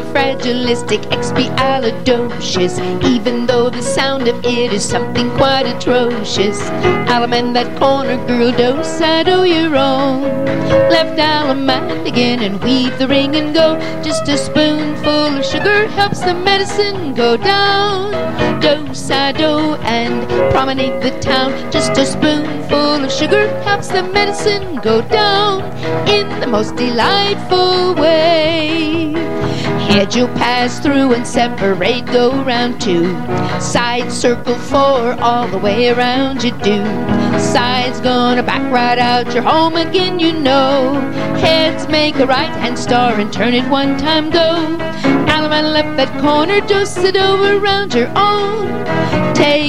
superfragilistic, expialidocious, even though the sound of it is something quite atrocious. I'll amend that corner, girl, dose, I do your own. Left Alamand again and weave the ring and go. Just a spoonful of sugar helps the medicine go down. Dose, I do, and promenade the town. Just a spoonful of sugar helps the medicine go down in the most delightful way. Head you'll pass through and separate, go round 2. Side circle 4, all the way around you do. Side's gonna back right out, you're home again, you know. Heads make a right-hand star and turn it 1 time, go. Alamand left that corner, dose it over round your own. Take